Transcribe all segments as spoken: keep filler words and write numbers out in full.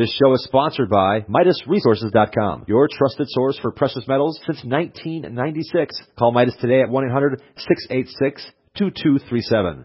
This show is sponsored by Midas Resources dot com, your trusted source for precious metals since nineteen ninety-six. Call Midas today at one eight hundred, six eight six, two two three seven.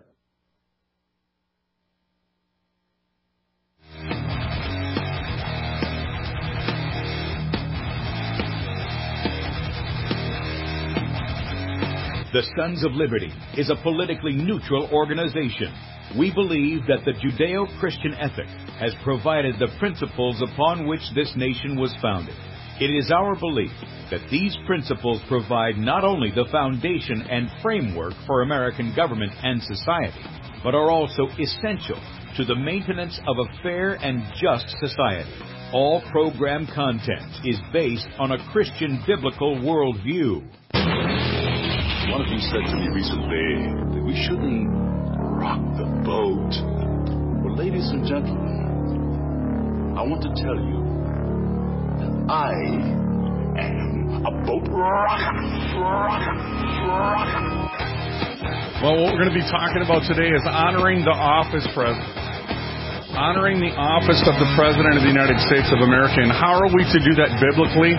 The Sons of Liberty is a politically neutral organization. We believe that the Judeo-Christian ethic has provided the principles upon which this nation was founded. It is our belief that these principles provide not only the foundation and framework for American government and society, but are also essential to the maintenance of a fair and just society. All program content is based on a Christian biblical worldview. One of you said to me recently that we shouldn't rock the boat. Well, ladies and gentlemen, I want to tell you that I am a boat rocker. Rocker. Rocker. Well, what we're going to be talking about today is honoring the office president. Honoring the office of the President of the United States of America. And how are we to do that biblically?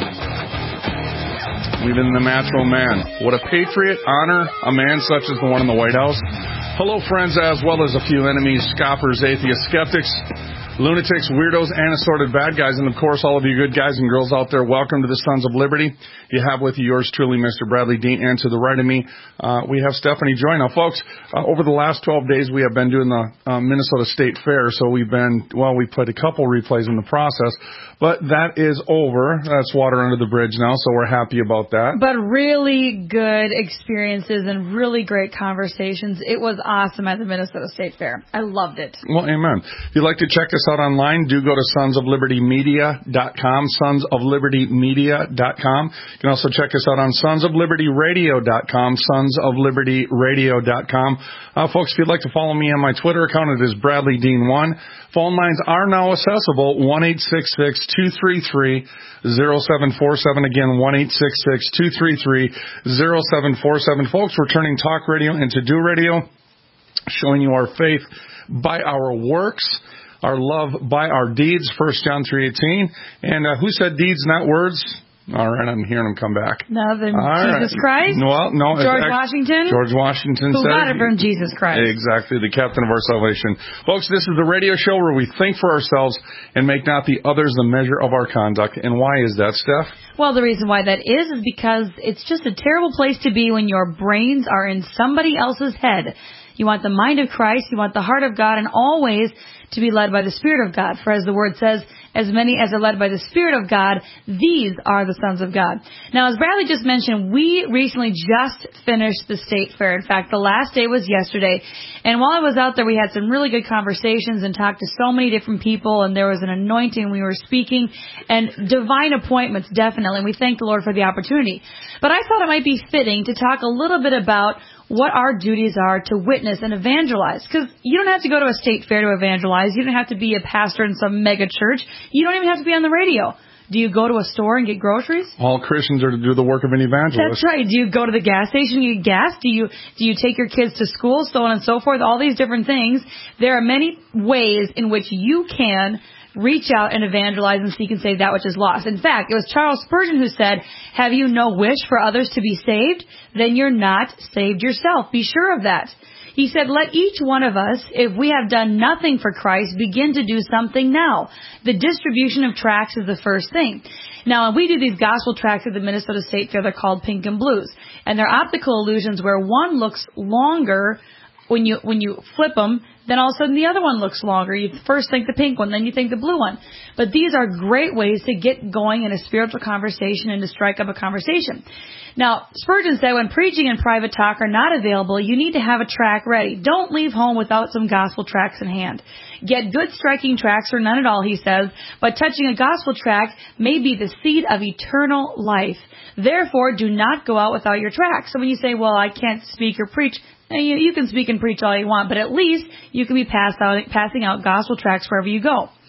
Even the natural man. Would a patriot honor a man such as the one in the White House? Hello, friends, as well as a few enemies, scoffers, atheists, skeptics, lunatics, weirdos, and assorted bad guys. And, of course, all of you good guys and girls out there, welcome to the Sons of Liberty. You have with you yours truly, Mister Bradley Dean, and to the right of me, uh, we have Stephanie Joy. Now, folks, uh, over the last twelve days, we have been doing the uh, Minnesota State Fair, so we've been, well, we played a couple replays in the process, but that is over. That's water under the bridge now, so we're happy about that. But really good experiences and really great conversations. It was awesome at the Minnesota State Fair. I loved it. Well, amen. If you'd like to check us out online, do go to sons of liberty media dot com, sons of liberty media dot com. You can also check us out on sons of liberty radio dot com, sons of liberty radio dot com. Uh, folks, if you'd like to follow me on my Twitter account, it is Bradley Dean one. Phone lines are now accessible, one eight six six, two three three, zero seven four seven. Again, one eight six six, two three three, zero seven four seven. Folks, we're turning talk radio into do radio, showing you our faith by our works, our love by our deeds, First John three eighteen. And uh, who said deeds, not words? All right, I'm hearing him come back. No, then All Jesus right. Christ? Well, no. George actually, Washington? George Washington Who said got it from Jesus Christ? Exactly, the captain of our salvation. Folks, this is the radio show where we think for ourselves and make not the others the measure of our conduct. And why is that, Steph? Well, the reason why that is is because it's just a terrible place to be when your brains are in somebody else's head. You want the mind of Christ, you want the heart of God, and always to be led by the Spirit of God. For as the Word says, as many as are led by the Spirit of God, these are the sons of God. Now, as Bradley just mentioned, we recently just finished the State Fair. In fact, the last day was yesterday. And while I was out there, we had some really good conversations and talked to so many different people, and there was an anointing. We were speaking, and divine appointments, definitely. And we thank the Lord for the opportunity. But I thought it might be fitting to talk a little bit about what our duties are to witness and evangelize. Because you don't have to go to a state fair to evangelize. You don't have to be a pastor in some mega church. You don't even have to be on the radio. Do you go to a store and get groceries? All Christians are to do the work of an evangelist. That's right. Do you go to the gas station and get gas? Do you do you take your kids to school, so on and so forth? All these different things. There are many ways in which you can reach out and evangelize and seek and save that which is lost. In fact, it was Charles Spurgeon who said, have you no wish for others to be saved? Then you're not saved yourself. Be sure of that. He said, let each one of us, if we have done nothing for Christ, begin to do something now. The distribution of tracts is the first thing. Now, we do these gospel tracts at the Minnesota State Fair. They're called Pink and Blues. And they're optical illusions where one looks longer when you when you flip them, then all of a sudden the other one looks longer. You first think the pink one, then you think the blue one. But these are great ways to get going in a spiritual conversation and to strike up a conversation. Now, Spurgeon said when preaching and private talk are not available, you need to have a tract ready. Don't leave home without some gospel tracts in hand. Get good striking tracts or none at all, he says, but touching a gospel tract may be the seed of eternal life. Therefore, do not go out without your tract. So when you say, well, I can't speak or preach, you, you can speak and preach all you want, but at least you can be passed out, passing out gospel tracts wherever you go.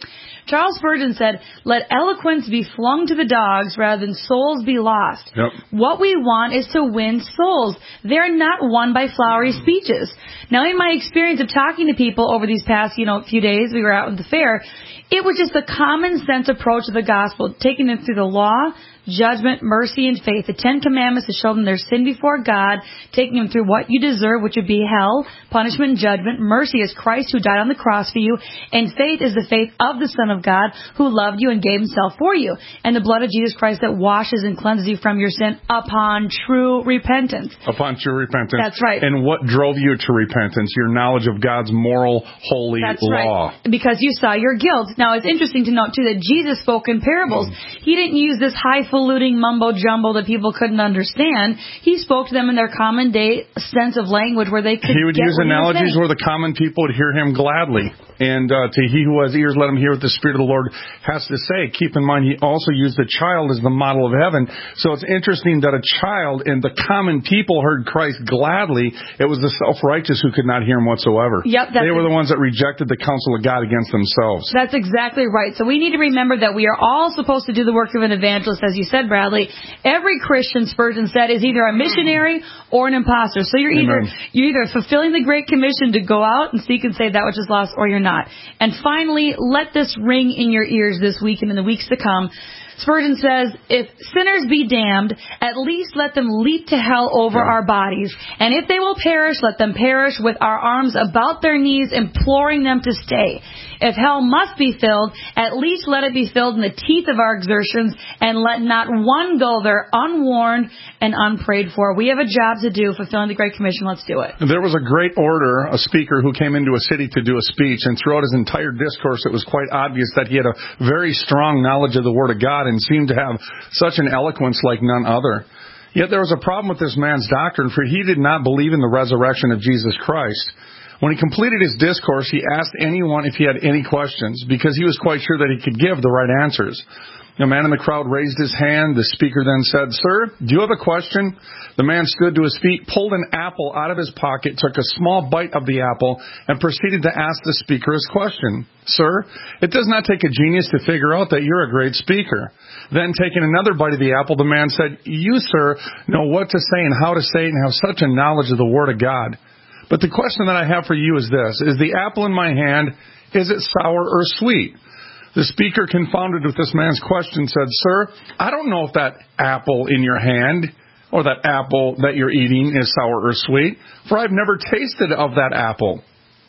Charles Spurgeon said, "Let eloquence be flung to the dogs rather than souls be lost." Yep. What we want is to win souls. They're not won by flowery speeches. Now, in my experience of talking to people over these past, you know, few days, we were out at the fair, it was just a common sense approach to the gospel, taking them through the law, judgment, mercy, and faith. The Ten Commandments to show them their sin before God, taking them through what you deserve, which would be hell, punishment, and judgment. Mercy is Christ who died on the cross for you, and faith is the faith of the Son of God who loved you and gave himself for you, and the blood of Jesus Christ that washes and cleanses you from your sin upon true repentance. Upon true repentance. That's right. And what drove you to repentance? Your knowledge of God's moral, holy That's law. Right. Because you saw your guilt. Now, it's interesting to note, too, that Jesus spoke in parables. Mm. He didn't use this highfalutin mumbo-jumbo that people couldn't understand. He spoke to them in their common day sense of language where they could He would get use what analogies he was saying. where the common people would hear him gladly. And uh, to he who has ears, let him hear what the Spirit of the Lord has to say. Keep in mind, he also used a child as the model of heaven. So it's interesting that a child and the common people heard Christ gladly. It was the self-righteous who could not hear him whatsoever. Yep, that's they were the ones that rejected the counsel of God against themselves. That's exactly right. So we need to remember that we are all supposed to do the work of an evangelist, as you said, Bradley. Every Christian, Spurgeon said, is either a missionary or an imposter. So you're either Amen. you're either fulfilling the Great Commission to go out and seek and save that which is lost, or you're not. And finally, let this ring in your ears this week and in the weeks to come. Spurgeon says, if sinners be damned, at least let them leap to hell over yeah. our bodies. And if they will perish, let them perish with our arms about their knees, imploring them to stay. If hell must be filled, at least let it be filled in the teeth of our exertions, and let not one go there unwarned and unprayed for. We have a job to do fulfilling the Great Commission. Let's do it. There was a great orator, a speaker, who came into a city to do a speech, and throughout his entire discourse, it was quite obvious that he had a very strong knowledge of the Word of God and seemed to have such an eloquence like none other. Yet there was a problem with this man's doctrine, for he did not believe in the resurrection of Jesus Christ. When he completed his discourse, he asked anyone if he had any questions, because he was quite sure that he could give the right answers. A man in the crowd raised his hand. The speaker then said, "Sir, do you have a question?" The man stood to his feet, pulled an apple out of his pocket, took a small bite of the apple, and proceeded to ask the speaker his question. "Sir, it does not take a genius to figure out that you're a great speaker." Then, taking another bite of the apple, the man said, "You, sir, know what to say and how to say it and have such a knowledge of the Word of God. But the question that I have for you is this: is the apple in my hand, is it sour or sweet?" The speaker, confounded with this man's question, said, "Sir, I don't know if that apple in your hand or that apple that you're eating is sour or sweet, for I've never tasted of that apple."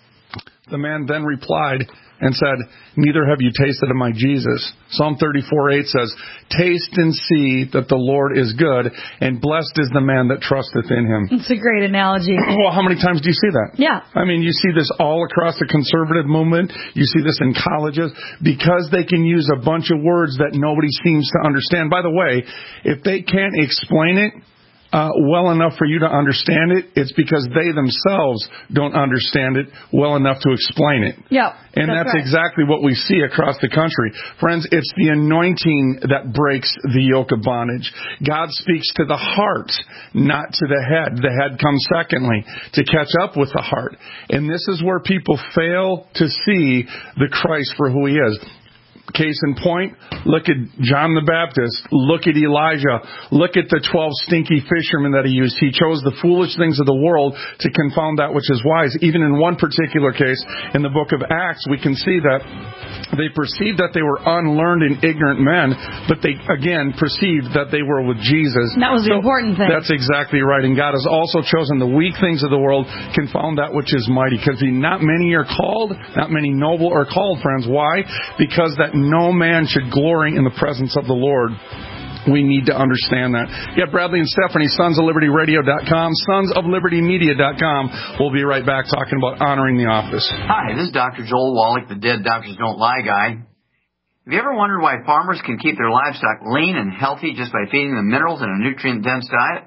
The man then replied and said, "Neither have you tasted of my Jesus." Psalm thirty-four eight says, "Taste and see that the Lord is good, and blessed is the man that trusteth in him." It's a great analogy. Well, how many times do you see that? Yeah. I mean, you see this all across the conservative movement. You see this in colleges, because they can use a bunch of words that nobody seems to understand. By the way, if they can't explain it Uh, well enough for you to understand it, it's because they themselves don't understand it well enough to explain it. Yeah, and that's that's right. exactly what we see across the country. Friends, it's the anointing that breaks the yoke of bondage. God speaks to the heart, not to the head. The head comes secondly, to catch up with the heart. And this is where people fail to see the Christ for who he is. Case in point, look at John the Baptist. Look at Elijah. Look at the twelve stinky fishermen that he used. He chose the foolish things of the world to confound that which is wise. Even in one particular case, in the book of Acts, we can see that they perceived that they were unlearned and ignorant men, but they, again, perceived that they were with Jesus. That was the So important thing. That's exactly right. And God has also chosen the weak things of the world, confound that which is mighty. Because not many are called, not many noble are called, friends. Why? Because that no man should glory in the presence of the Lord. We need to understand that. Yeah, Bradley and Stephanie, sons of liberty radio dot com, sons of liberty media dot com. We'll be right back talking about honoring the office. Hi, this is Doctor Joel Wallach, the Dead Doctors Don't Lie guy. Have you ever wondered why farmers can keep their livestock lean and healthy just by feeding them minerals in a nutrient-dense diet?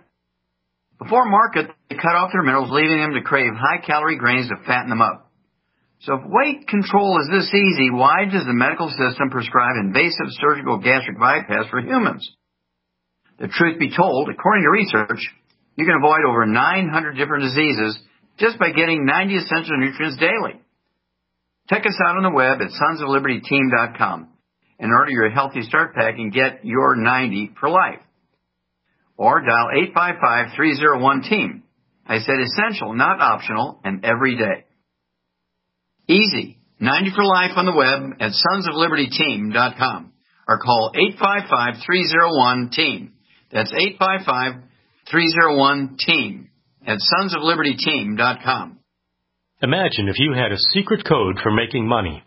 Before market, they cut off their minerals, leaving them to crave high-calorie grains to fatten them up. So if weight control is this easy, why does the medical system prescribe invasive surgical gastric bypass for humans? The truth be told, according to research, you can avoid over nine hundred different diseases just by getting ninety essential nutrients daily. Check us out on the web at sons of liberty team dot com. and order your Healthy Start Pack and get your ninety for life. Or dial eight five five, three oh one, team. I said essential, not optional, and every day. Easy. ninety for life on the web at sons of liberty team dot com or call eight five five, three oh one, team. That's eight five five, three oh one, team at sons of liberty team dot com. Imagine if you had a secret code for making money.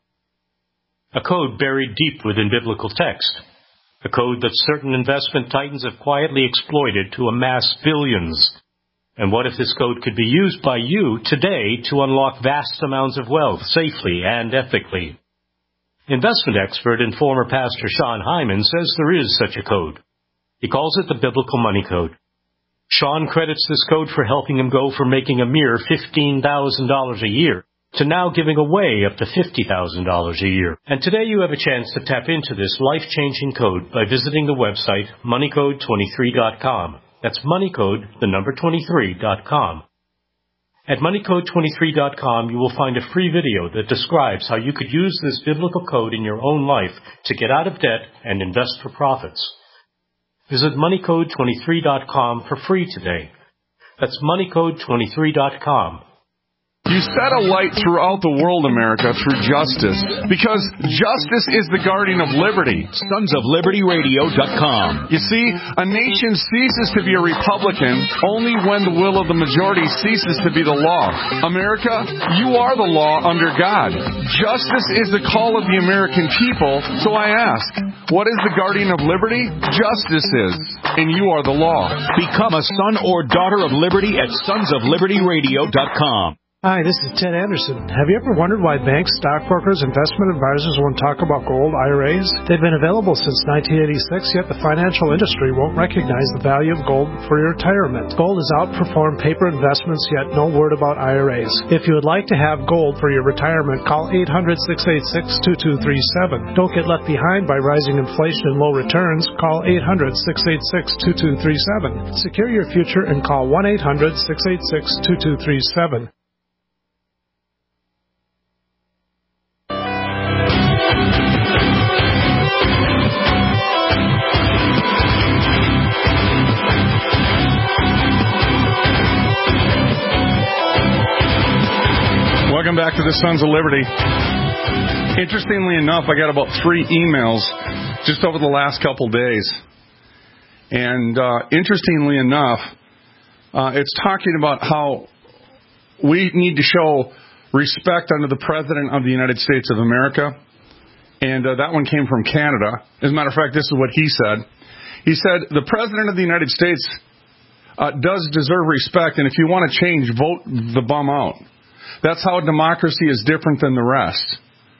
A code buried deep within biblical text. A code that certain investment titans have quietly exploited to amass billions. And what if this code could be used by you today to unlock vast amounts of wealth safely and ethically? Investment expert and former pastor Sean Hyman says there is such a code. He calls it the Biblical Money Code. Sean credits this code for helping him go from making a mere fifteen thousand dollars a year to now giving away up to fifty thousand dollars a year. And today you have a chance to tap into this life-changing code by visiting the website money code twenty-three dot com. That's moneycode, the number twenty-three dot com. At money code twenty-three dot com, you will find a free video that describes how you could use this biblical code in your own life to get out of debt and invest for profits. Visit money code twenty-three dot com for free today. That's money code twenty-three dot com. You set a light throughout the world, America, through justice, because justice is the guardian of liberty. sons of liberty radio dot com. You see, a nation ceases to be a republican only when the will of the majority ceases to be the law. America, you are the law under God. Justice is the call of the American people, so I ask, what is the guardian of liberty? Justice is, and you are the law. Become a son or daughter of liberty at sons of liberty radio dot com. Hi, this is Ted Anderson. Have you ever wondered why banks, stockbrokers, investment advisors won't talk about gold I R As? They've been available since nineteen eighty-six, yet the financial industry won't recognize the value of gold for your retirement. Gold has outperformed paper investments, yet no word about I R As. If you would like to have gold for your retirement, call eight hundred, six eight six, two two three seven. Don't get left behind by rising inflation and low returns. Call eight hundred, six eight six, two two three seven. Secure your future and call one eight hundred, six eight six, two two three seven. Welcome back to the Sons of Liberty. Interestingly enough, I got about three emails just over the last couple days. And uh, interestingly enough, uh, it's talking about how we need to show respect under the President of the United States of America. And uh, that one came from Canada. As a matter of fact, this is what he said. He said, the President of the United States uh, does deserve respect, and if you want to change, vote the bum out. That's how democracy is different than the rest.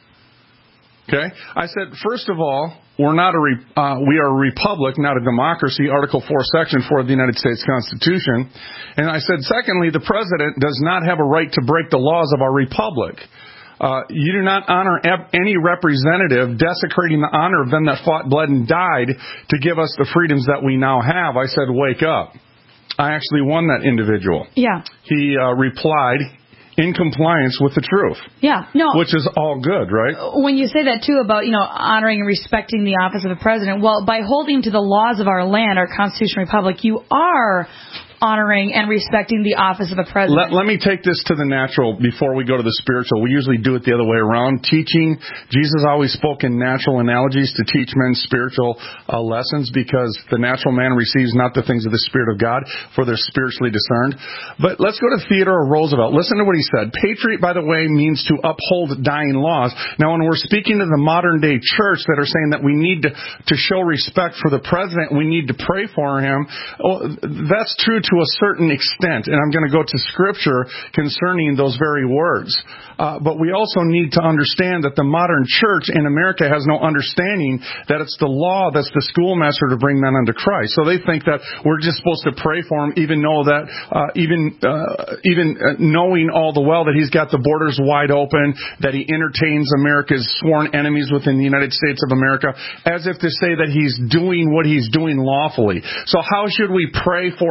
Okay? I said, first of all, we're not a re- uh, we are a republic, not a democracy, Article four, Section four of the United States Constitution. And I said, secondly, the President does not have a right to break the laws of our republic. Uh, you do not honor any representative desecrating the honor of them that fought, bled, and died to give us the freedoms that we now have. I said, wake up. I actually won that individual. Yeah. He uh, replied in compliance with the truth. Yeah, no. Which is all good, right? When you say that, too, about, you know, honoring and respecting the office of the president, well, by holding to the laws of our land, our constitutional republic, you are honoring and respecting the office of a president. Let, let me take this to the natural before we go to the spiritual. We usually do it the other way around. Teaching, Jesus always spoke in natural analogies to teach men spiritual uh, lessons, because the natural man receives not the things of the Spirit of God, for they're spiritually discerned. But let's go to Theodore Roosevelt. Listen to what he said. Patriot, by the way, means to uphold dying laws. Now, when we're speaking to the modern day church that are saying that we need to, to show respect for the president, we need to pray for him, well, that's true to a certain extent, and I'm going to go to Scripture concerning those very words. Uh, but we also need to understand that the modern church in America has no understanding that it's the law that's the schoolmaster to bring men unto Christ. So they think that we're just supposed to pray for him, even know that, uh, even uh, even uh, knowing all the well that he's got the borders wide open, that he entertains America's sworn enemies within the United States of America, as if to say that he's doing what he's doing lawfully. So how should we pray for a president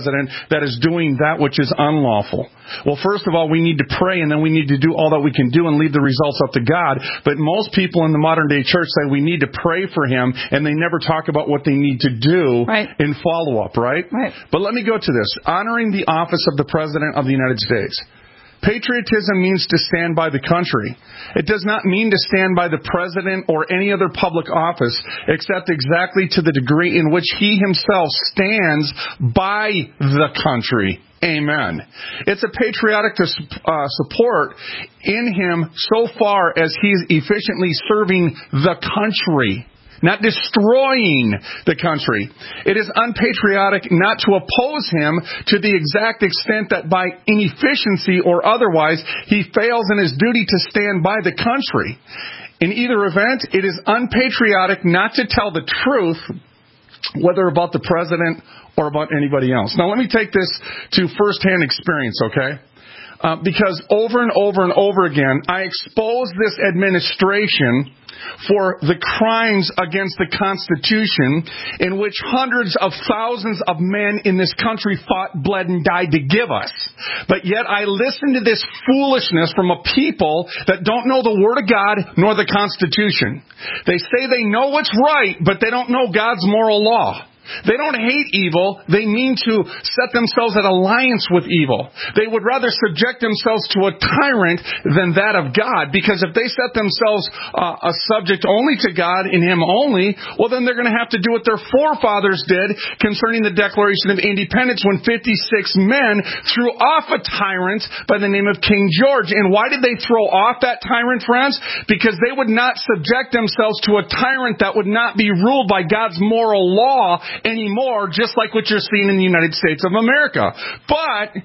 president that is doing that which is unlawful? Well, first of all, we need to pray, and then we need to do all that we can do and leave the results up to God. But most people in the modern day church say we need to pray for him, and they never talk about what they need to do right. in follow-up, right? Right. But let me go to this. Honoring the office of the President of the United States. Patriotism means to stand by the country. It does not mean to stand by the president or any other public office, except exactly to the degree in which he himself stands by the country. Amen. It's a patriotic uh, support in him so far as he is efficiently serving the country, not destroying the country. It is unpatriotic not to oppose him to the exact extent that by inefficiency or otherwise he fails in his duty to stand by the country. In either event, it is unpatriotic not to tell the truth, whether about the president or about anybody else. Now, let me take this to firsthand experience, okay? Uh, because over and over and over again, I expose this administration for the crimes against the Constitution in which hundreds of thousands of men in this country fought, bled, and died to give us. But yet I listen to this foolishness from a people that don't know the Word of God nor the Constitution. They say they know what's right, but they don't know God's moral law. They don't hate evil. They mean to set themselves at alliance with evil. They would rather subject themselves to a tyrant than that of God. Because if they set themselves uh, a subject only to God and Him only, well, then they're going to have to do what their forefathers did concerning the Declaration of Independence when fifty-six men threw off a tyrant by the name of King George. And why did they throw off that tyrant, friends? Because they would not subject themselves to a tyrant that would not be ruled by God's moral law anymore, just like what you're seeing in the United States of America. But,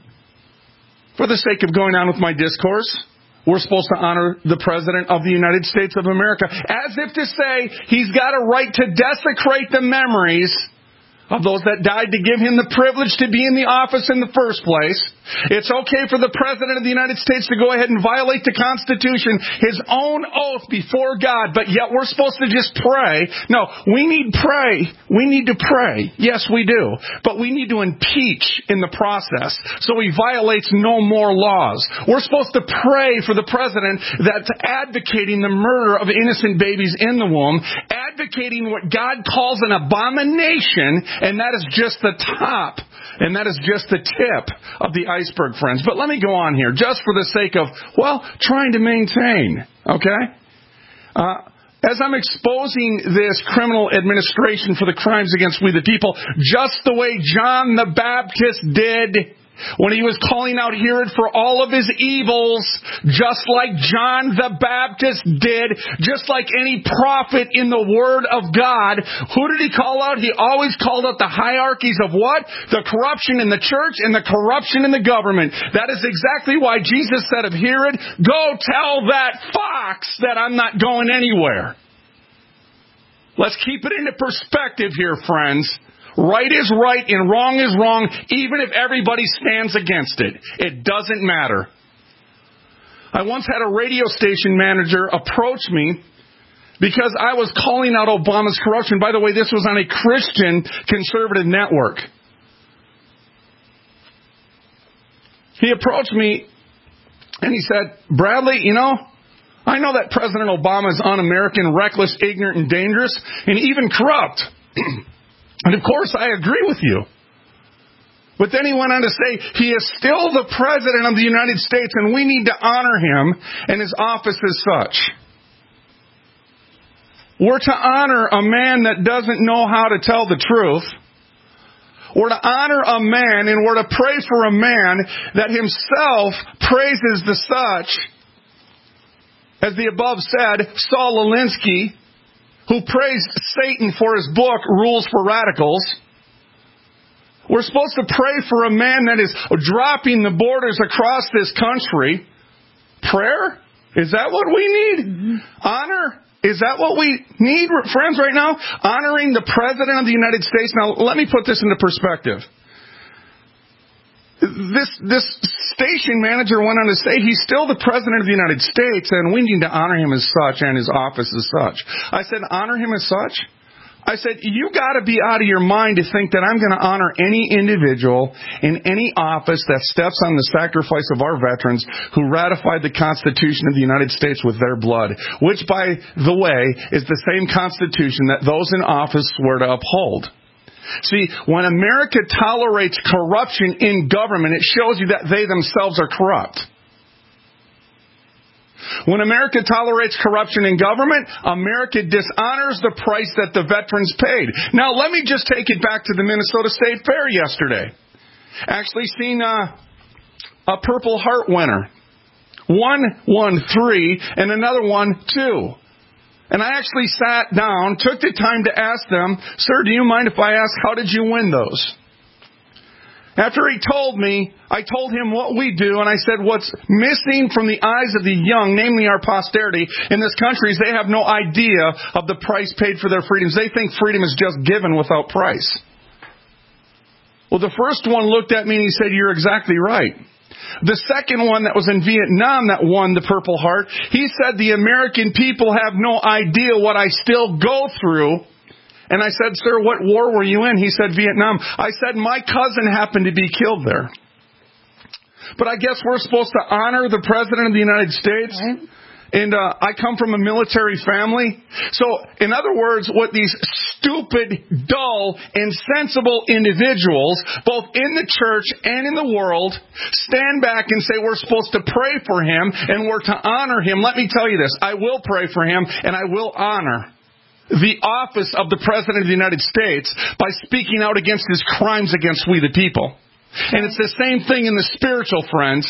for the sake of going on with my discourse, we're supposed to honor the President of the United States of America, as if to say he's got a right to desecrate the memories of those that died to give him the privilege to be in the office in the first place. It's okay for the President of the United States to go ahead and violate the Constitution, his own oath before God, but yet we're supposed to just pray. No, we need pray. We need to pray. Yes, we do. But we need to impeach in the process so he violates no more laws. We're supposed to pray for the President that's advocating the murder of innocent babies in the womb, advocating what God calls an abomination. And that is just the top, and that is just the tip of the iceberg, friends. But let me go on here, just for the sake of, well, trying to maintain, okay? Uh, as I'm exposing this criminal administration for the crimes against we the people, just the way John the Baptist did when he was calling out Herod for all of his evils, just like John the Baptist did, just like any prophet in the Word of God. Who did he call out? He always called out the hierarchies of what? The corruption in the church and the corruption in the government. That is exactly why Jesus said of Herod, go tell that fox that I'm not going anywhere. Let's keep it into perspective here, friends. Right is right and wrong is wrong, even if everybody stands against it. It doesn't matter. I once had a radio station manager approach me because I was calling out Obama's corruption. By the way, this was on a Christian conservative network. He approached me and he said, Bradley, you know, I know that President Obama is un-American, reckless, ignorant, and dangerous, and even corrupt. And of course, I agree with you. But then he went on to say, he is still the President of the United States, and we need to honor him and his office as such. We're to honor a man that doesn't know how to tell the truth. We're to honor a man, and we're to pray for a man that himself praises the such, as the above said, Saul Alinsky, who praised Satan for his book, Rules for Radicals. We're supposed to pray for a man that is dropping the borders across this country. Prayer? Is that what we need? Mm-hmm. Honor? Is that what we need, friends, right now? Honoring the President of the United States. Now, let me put this into perspective. This this station manager went on to say he's still the President of the United States and we need to honor him as such and his office as such. I said, honor him as such? I said, you got to be out of your mind to think that I'm going to honor any individual in any office that steps on the sacrifice of our veterans who ratified the Constitution of the United States with their blood, which, by the way, is the same Constitution that those in office swear to uphold. See, when America tolerates corruption in government, it shows you that they themselves are corrupt. When America tolerates corruption in government, America dishonors the price that the veterans paid. Now, let me just take it back to the Minnesota State Fair yesterday. Actually seen a, a Purple Heart winner. One won three, and another one two. And I actually sat down, took the time to ask them, sir, do you mind if I ask, how did you win those? After he told me, I told him what we do, and I said what's missing from the eyes of the young, namely our posterity in this country, is they have no idea of the price paid for their freedoms. They think freedom is just given without price. Well, the first one looked at me and he said, you're exactly right. The second one that was in Vietnam that won the Purple Heart, he said the American people have no idea what I still go through. And I said, sir, what war were you in? He said, Vietnam. I said, my cousin happened to be killed there. But I guess we're supposed to honor the President of the United States. Right. And uh, I come from a military family. So, in other words, what these stupid, dull, insensible individuals, both in the church and in the world, stand back and say we're supposed to pray for him and we're to honor him. Let me tell you this. I will pray for him and I will honor the office of the President of the United States by speaking out against his crimes against we the people. And it's the same thing in the spiritual, friends.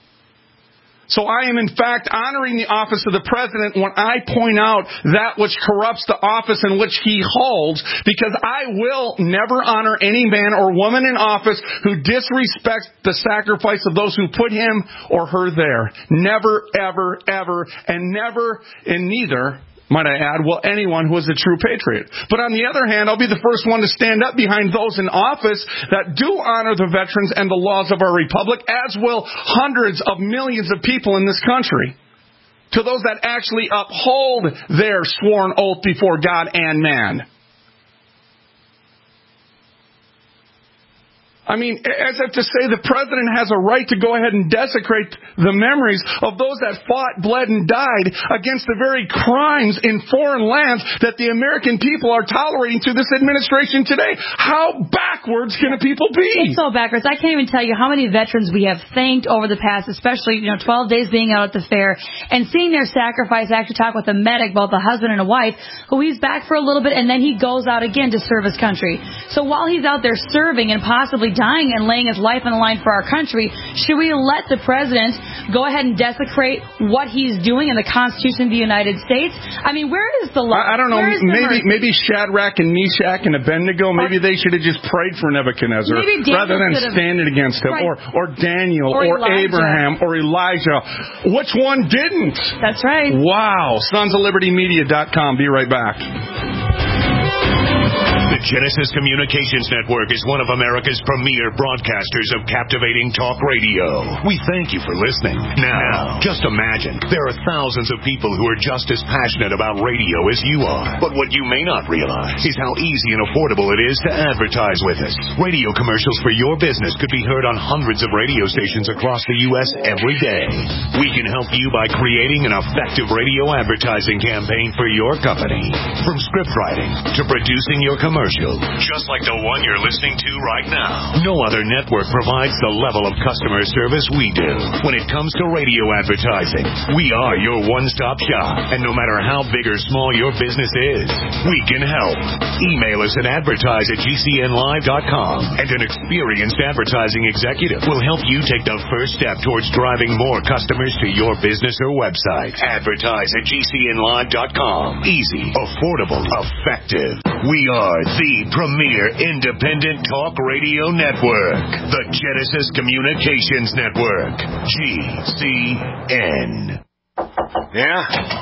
So I am, in fact, honoring the office of the President when I point out that which corrupts the office in which he holds, because I will never honor any man or woman in office who disrespects the sacrifice of those who put him or her there. Never, ever, ever, and never, and neither, might I add, will anyone who is a true patriot. But on the other hand, I'll be the first one to stand up behind those in office that do honor the veterans and the laws of our republic, as will hundreds of millions of people in this country. To those that actually uphold their sworn oath before God and man. I mean, as if to say the President has a right to go ahead and desecrate the memories of those that fought, bled, and died against the very crimes in foreign lands that the American people are tolerating through this administration today. How backwards can a people be? It's so backwards. I can't even tell you how many veterans we have thanked over the past, especially, you know, twelve days being out at the fair and seeing their sacrifice. I actually talk with a medic, both a husband and a wife, who he's back for a little bit and then he goes out again to serve his country. So while he's out there serving and possibly dying and laying his life on the line for our country, should we let the President go ahead and desecrate what he's doing in the Constitution of the United States? I mean, where is the law? I, I don't know. Maybe maybe Shadrach and Meshach and Abednego, maybe or, they should have just prayed for Nebuchadnezzar rather than standing against him. Right. Or, or Daniel or, or Abraham or Elijah. Which one didn't? That's right. Wow. sons of liberty media dot com. Be right back. The Genesis Communications Network is one of America's premier broadcasters of captivating talk radio. We thank you for listening. Now, just imagine, there are thousands of people who are just as passionate about radio as you are. But what you may not realize is how easy and affordable it is to advertise with us. Radio commercials for your business could be heard on hundreds of radio stations across the U S every day. We can help you by creating an effective radio advertising campaign for your company. From script writing to producing your commercial, just like the one you're listening to right now. No other network provides the level of customer service we do. When it comes to radio advertising, we are your one-stop shop. And no matter how big or small your business is, we can help. Email us at advertise at G C N live dot com, and an experienced advertising executive will help you take the first step towards driving more customers to your business or website. Advertise at G C N live dot com. Easy, affordable, effective. We are the premier independent talk radio network, the Genesis Communications Network, G C N. Yeah? Did you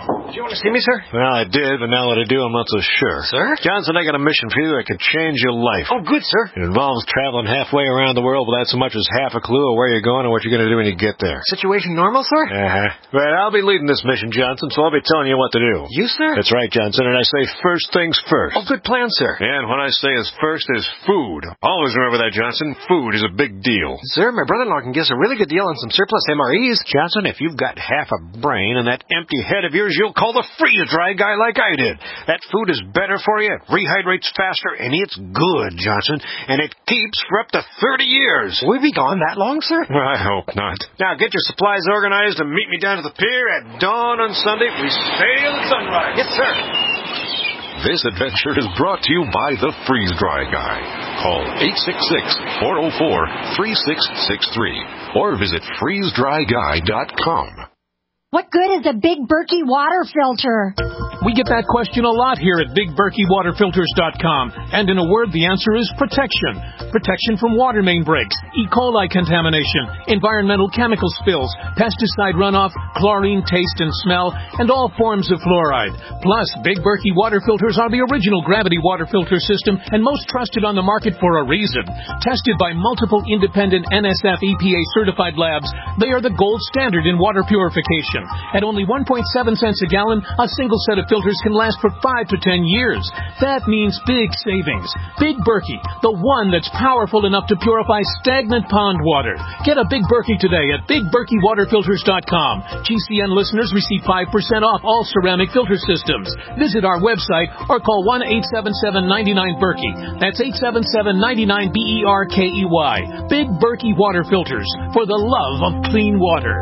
want to see me, sir? Well, I did, but now that I do, I'm not so sure. Sir? Johnson, I got a mission for you that could change your life. Oh, good, sir. It involves traveling halfway around the world without so much as half a clue of where you're going and what you're going to do when you get there. Situation normal, sir? Uh-huh. But I'll be leading this mission, Johnson, so I'll be telling you what to do. You, sir? That's right, Johnson, and I say first things first. Oh, good plan, sir. And what I say is first is food. Always remember that, Johnson. Food is a big deal. Sir, my brother-in-law can give us a really good deal on some surplus M R Es. Johnson, if you've got half a brain and that empty head of yours, you'll call the freeze-dry guy like I did. That food is better for you, it rehydrates faster, and it's good, Johnson. And it keeps for up to thirty years. Will we be gone that long, sir? I hope not. Now, get your supplies organized and meet me down to the pier at dawn on Sunday. We sail at sunrise. Yes, sir. This adventure is brought to you by the Freeze-Dry Guy. Call eight six six, four oh four, three six six three or visit freeze dry guy dot com. What good is a Big Berkey water filter? We get that question a lot here at big berkey water filters dot com. And in a word, the answer is protection. Protection from water main breaks, E. coli contamination, environmental chemical spills, pesticide runoff, chlorine taste and smell, and all forms of fluoride. Plus, Big Berkey water filters are the original gravity water filter system and most trusted on the market for a reason. Tested by multiple independent N S F E P A certified labs, they are the gold standard in water purification. At only one point seven cents a gallon, a single set of filters can last for five to ten years. That means big savings. Big Berkey, the one that's powerful enough to purify stagnant pond water. Get a Big Berkey today at big berkey water filters dot com. G C N listeners receive five percent off all ceramic filter systems. Visit our website or call one eight seven seven, nine nine, Berkey. That's eight seven seven, nine nine, B E R K E Y. Big Berkey Water Filters, for the love of clean water.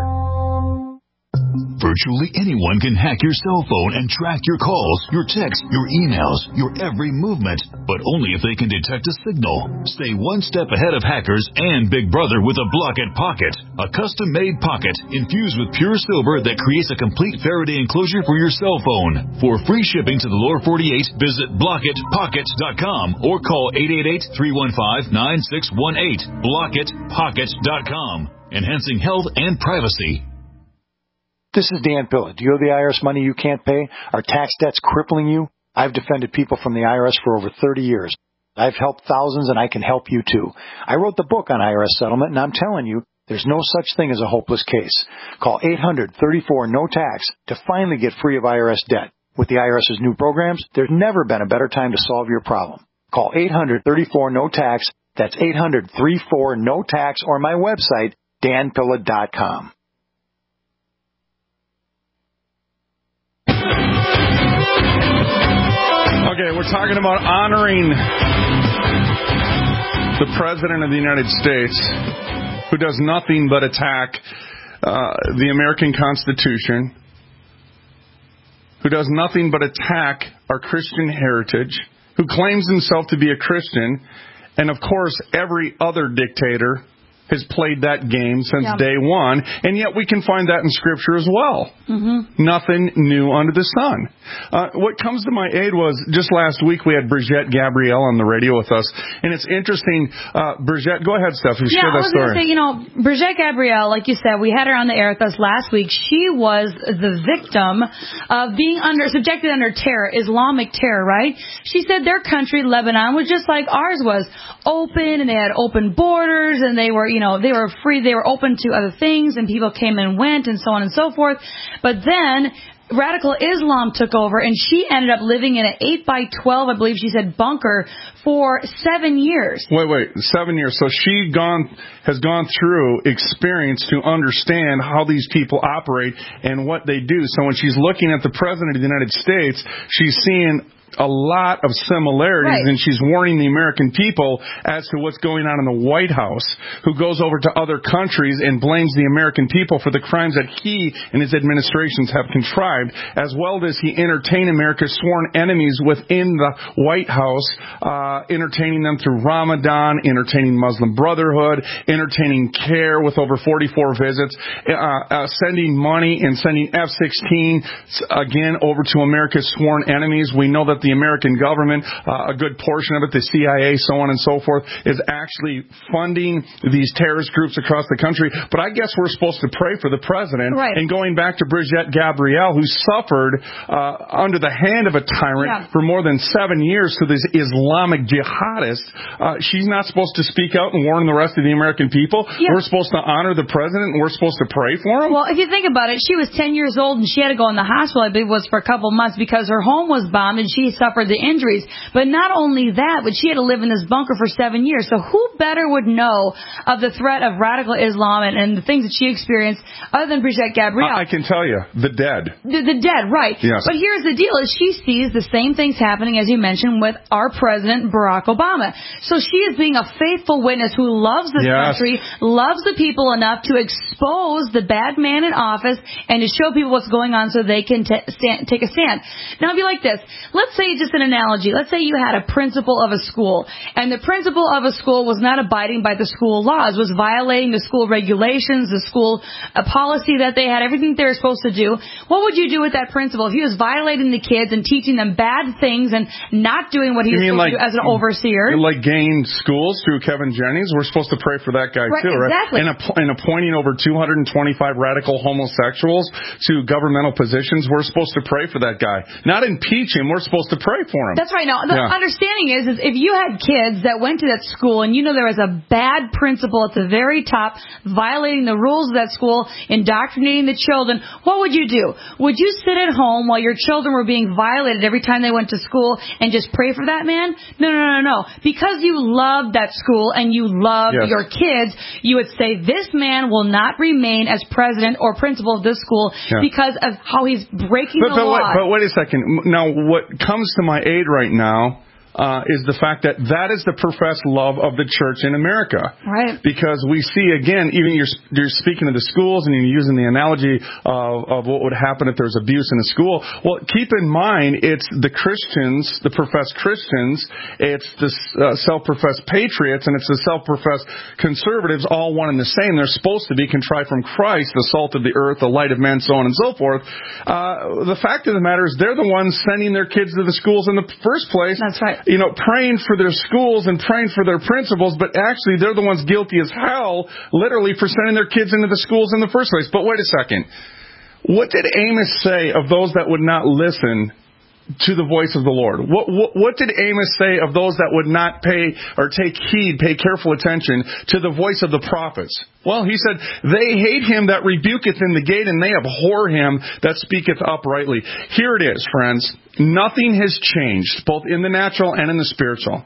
Virtually anyone can hack your cell phone and track your calls, your texts, your emails, your every movement, but only if they can detect a signal. Stay one step ahead of hackers and Big Brother with a Block-It Pocket, a custom-made pocket infused with pure silver that creates a complete Faraday enclosure for your cell phone. For free shipping to the lower forty-eight, visit block it pocket dot com or call eight eight eight, three one five, nine six one eight. block it pocket dot com, enhancing health and privacy. This is Dan Pilla. Do you owe the I R S money you can't pay? Are tax debts crippling you? I've defended people from the I R S for over thirty years. I've helped thousands, and I can help you too. I wrote the book on I R S settlement, and I'm telling you, there's no such thing as a hopeless case. Call eight hundred, thirty-four, no tax to finally get free of I R S debt. With the IRS's new programs, there's never been a better time to solve your problem. Call eight hundred, thirty-four, no tax. That's eight hundred, thirty-four, no tax, or my website, dan pilla dot com. Okay, we're talking about honoring the President of the United States, who does nothing but attack uh, the American Constitution, who does nothing but attack our Christian heritage, who claims himself to be a Christian, and of course every other dictator has played that game since yep. day one, and yet we can find that in Scripture as well. Mm-hmm. Nothing new under the sun. Uh, what comes to my aid was, just last week we had Brigitte Gabrielle on the radio with us, and it's interesting. Uh, Brigitte, go ahead, Stephanie, yeah, share that I was story. Gonna say, you know, Brigitte Gabrielle, like you said, we had her on the air with us last week. She was the victim of being under subjected under terror, Islamic terror, right? She said their country, Lebanon, was just like ours was, open, and they had open borders, and they were, you know, they were free, they were open to other things, and people came and went, and so on and so forth. But then radical Islam took over, and she ended up living in an eight by twelve, I believe she said, bunker for seven years. Wait, wait, seven years. So she gone has gone through experience to understand how these people operate and what they do. So when she's looking at the President of the United States, she's seeing a lot of similarities, right. and she's warning the American people as to what's going on in the White House, who goes over to other countries and blames the American people for the crimes that he and his administrations have contrived, as well as he entertain America's sworn enemies within the White House, uh, entertaining them through Ramadan, entertaining Muslim Brotherhood, entertaining CARE with over forty-four visits, uh, uh, sending money and sending F sixteen, again, over to America's sworn enemies. We know that the American government, uh, a good portion of it, the C I A, so on and so forth, is actually funding these terrorist groups across the country. But I guess we're supposed to pray for the president. Right. And going back to Brigitte Gabriel, who suffered uh, under the hand of a tyrant yeah. for more than seven years to this Islamic jihadist, uh, she's not supposed to speak out and warn the rest of the American people. Yeah. We're supposed to honor the president, and we're supposed to pray for him? Well, if you think about it, she was ten years old, and she had to go in the hospital, I believe it was for a couple months, because her home was bombed, and she suffered the injuries. But not only that, but she had to live in this bunker for seven years. So who better would know of the threat of radical Islam and, and the things that she experienced other than Brigitte Gabriel? I, I can tell you, the dead. The, the dead, right. Yes. But here's the deal, is she sees the same things happening, as you mentioned, with our president, Barack Obama. So she is being a faithful witness who loves this yes. country, loves the people enough to expose the bad man in office and to show people what's going on so they can t- stand, take a stand. Now, it'd be like this. Let's say, just an analogy, let's say you had a principal of a school, and the principal of a school was not abiding by the school laws, was violating the school regulations, the school uh, policy that they had, everything they were supposed to do. What would you do with that principal if he was violating the kids and teaching them bad things and not doing what he you was supposed like, to do as an overseer? Like Gain Schools through Kevin Jennings? We're supposed to pray for that guy right, too, right? Exactly. And, app- and appointing over two hundred twenty-five radical homosexuals to governmental positions, we're supposed to pray for that guy. Not impeach him, we're supposed to pray for him. That's right. Now, the yeah. understanding is, is if you had kids that went to that school and you know there was a bad principal at the very top violating the rules of that school, indoctrinating the children, what would you do? Would you sit at home while your children were being violated every time they went to school and just pray for that man? No, no, no, no. Because you loved that school and you loved yes. your kids, you would say, this man will not remain as president or principal of this school yeah. because of how he's breaking but, the but law. Wait, but wait a second. Now, what comes to my aid right now Uh, is the fact that that is the professed love of the church in America. Right. Because we see, again, even you're, you're speaking of the schools and you're using the analogy of, of what would happen if there's abuse in a school. Well, keep in mind, it's the Christians, the professed Christians, it's the uh, self-professed patriots, and it's the self-professed conservatives, all one and the same. They're supposed to be contrived from Christ, the salt of the earth, the light of men, so on and so forth. Uh, the fact of the matter is they're the ones sending their kids to the schools in the first place. That's right. You know, praying for their schools and praying for their principals, but actually they're the ones guilty as hell, literally, for sending their kids into the schools in the first place. But wait a second. What did Amos say of those that would not listen to the voice of the Lord? What, what, what did Amos say of those that would not pay or take heed, pay careful attention to the voice of the prophets? Well, he said, they hate him that rebuketh in the gate, and they abhor him that speaketh uprightly. Here it is, friends. Nothing has changed, both in the natural and in the spiritual.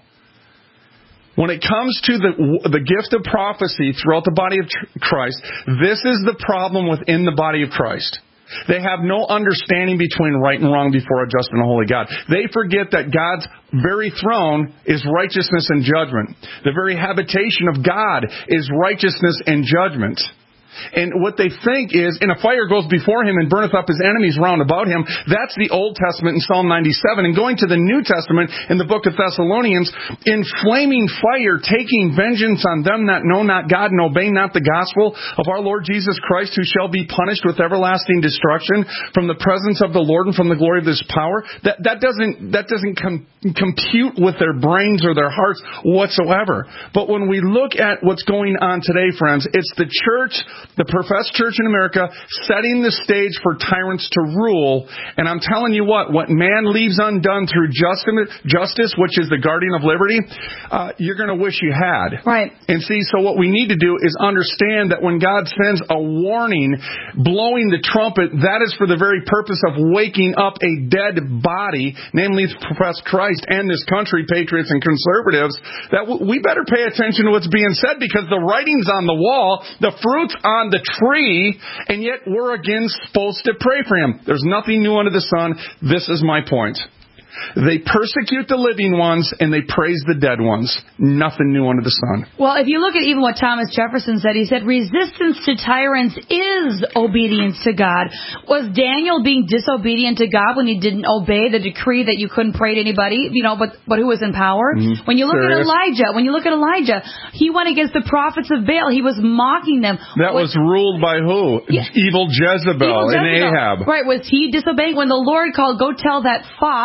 When it comes to the the gift of prophecy throughout the body of Christ, this is the problem within the body of Christ. They have no understanding between right and wrong before a just and a holy God. They forget that God's very throne is righteousness and judgment. The very habitation of God is righteousness and judgment. And what they think is, and a fire goes before him and burneth up his enemies round about him. That's the Old Testament in Psalm ninety-seven. And going to the New Testament in the book of Thessalonians, in flaming fire, taking vengeance on them that know not God and obey not the gospel of our Lord Jesus Christ, who shall be punished with everlasting destruction from the presence of the Lord and from the glory of his power. That, that doesn't, that doesn't com- compute with their brains or their hearts whatsoever. But when we look at what's going on today, friends, it's the church, the professed church in America, setting the stage for tyrants to rule. And I'm telling you what, what man leaves undone through justice, which is the guardian of liberty, uh, you're going to wish you had. Right. And see, so what we need to do is understand that when God sends a warning, blowing the trumpet, that is for the very purpose of waking up a dead body, namely the professed Christ and this country, patriots and conservatives, that we better pay attention to what's being said, because the writing's on the wall, the fruit's on the tree, and yet we're again supposed to pray for him. There's nothing new under the sun. This is my point. They persecute the living ones and they praise the dead ones. Nothing new under the sun. Well, if you look at even what Thomas Jefferson said, he said, resistance to tyrants is obedience to God. Was Daniel being disobedient to God when he didn't obey the decree that you couldn't pray to anybody, you know, but, but who was in power? Mm-hmm. When you look Serious? at Elijah, when you look at Elijah, he went against the prophets of Baal. He was mocking them. That was, was ruled by who? Yeah. Evil Jezebel, Evil Jezebel and Ahab. Right. Was he disobeying when the Lord called, go tell that fox